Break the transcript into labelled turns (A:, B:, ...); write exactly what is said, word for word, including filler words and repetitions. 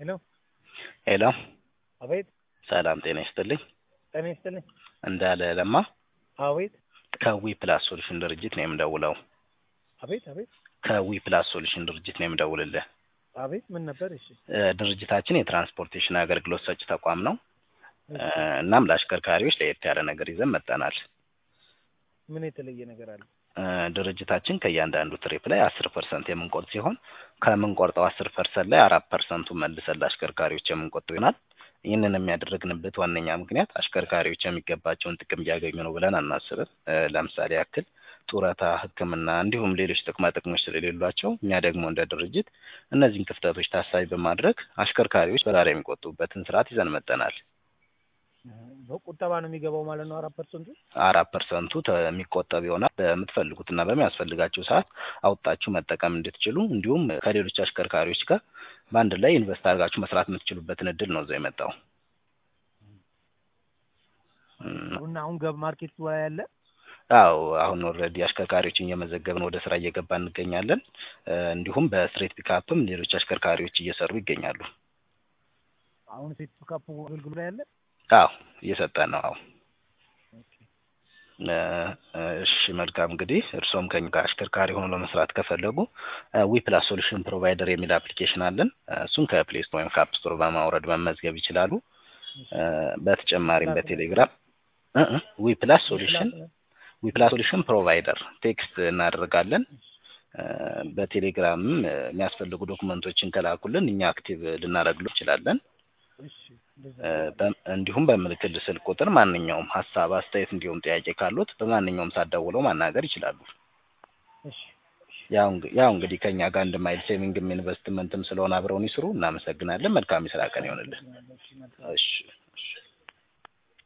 A: ሄሎ
B: ሄሎ
A: አቤት
B: ሰላም ጤና ይስጥልኝ።
A: ጤና ይስጥልኝ።
B: እንዳለ ለማ
A: አቤት
B: ከዊ ፕላስ ሶሉሽን ድርጅት ነው የምደውለው።
A: አቤት አቤት
B: ከዊ ፕላስ ሶሉሽን ድርጅት ነው የምደውልልህ።
A: አቤት ምን ነበር? እሺ
B: ድርጅታችን የትራንስፖርቴሽን አገልግሎት ሰጪ ተቋም ነው። እናም ለአሽከርካሪዎች ለየት ያለ ነገር ይዘን መጥተናል።
A: ምን የተለየ ነገር አለ?
B: ድርጅታችን ከእያንዳንዱ ትሪፕ ላይ አስር ፐርሰንት የምንቆርጥ ሲሆን ከምንቆርጠው አስር ፐርሰንት ላይ አራት ፐርሰንቱን መልሰን ለአሽከርካሪዎች የምንቆጥብ ይሆናል። ይህንን የሚያደርግንበት ዋነኛ ምክንያት አሽከርካሪዎች የሚገባቸውን ጥቅም እያገኙ ነው ብለን አናስብም። ለምሳሌ ያክል ጡረታ፣ ሕክምና እንዲሁም ሌሎች ጥቅማ ጥቅሞች ስለሌሏቸው እኛ ደግሞ እንደ ድርጅት እነዚህን ክፍተቶች ታሳቢ በማድረግ አሽከርካሪዎች በጋራ የሚቆጥቡበትን ስርዓት ይዘን መጥተናል።
A: በቁጠባ ነው የሚገባው ማለት ነው? አራት ፐርሰንቱ
B: አራት ፐርሰንቱ የሚቆጠብ ይሆናል። በምትፈልጉትና በሚያስፈልጋችሁ ሰዓት አውጣችሁ መጠቀም እንድትችሉ እንዲሁም ከሌሎች አሽከርካሪዎች ጋር በአንድ ላይ ኢንቨስት አድርጋችሁ መስራት የምትችሉበትን እድል ነው እዛው የመጣው።
A: እና አሁን ገብ ማርኬት ላይ ያለ
B: አዎ አሁን ኦልሬዲ አሽከርካሪዎችን እየመዘገብን ወደ ስራ እየገባን እንገኛለን። እንዲሁም በስትሬት ፒካፕም ሌሎች አሽከርካሪዎች እየሰሩ ይገኛሉ።
A: አሁን ስትሬት ፒካፕ አገልግሎት ላይ ያለ
B: አዎ እየሰጠን ነው። አዎ እሺ መልካም። እንግዲህ እርሶም ከኛ ጋር አሽከርካሪ ሆኖ ለመስራት ከፈለጉ ዊ ፕላስ ሶሉሽን ፕሮቫይደር የሚል አፕሊኬሽን አለን። እሱን ከፕሌይ ስቶር ወይም ከአፕ ስቶር በማውረድ መመዝገብ ይችላሉ። በተጨማሪም በቴሌግራም ዊ ፕላስ ሶሉሽን ዊ ፕላስ ሶሉሽን ፕሮቫይደር ቴክስት እናደርጋለን። በቴሌግራምም የሚያስፈልጉ ዶክመንቶችን ከላኩልን እኛ አክቲቭ ልናደርግሎ እንችላለን። እንዲሁም በምልክል ስልክ ቁጥር ማንኛውም ሀሳብ አስተያየት እንዲሁም ጥያቄ ካሉት በማንኛውም ሳትደውለው ማናገር ይችላሉ። እሺ ያው ያው እንግዲህ ከኛ ጋር እንደማይል ሴቪንግም ኢንቨስትመንትም ስለሆነ አብረውን ይስሩ። እናመሰግናለን። መልካም የስራ ቀን ይሁንልህ። እሺ